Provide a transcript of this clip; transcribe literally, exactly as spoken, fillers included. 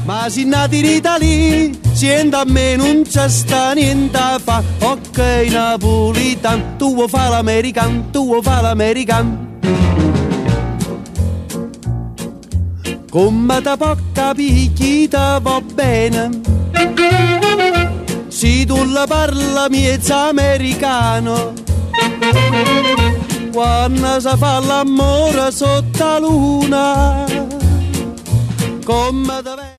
Ma se nati in Italia, sienta a me non c'è sta niente a fa. Ok napolitan, tu vuoi fa l'american, tu vuoi fa l'american. Come da poca picchita va bene, se tu la parla miezza americano. Quando si fa l'amore sotto la luna, come da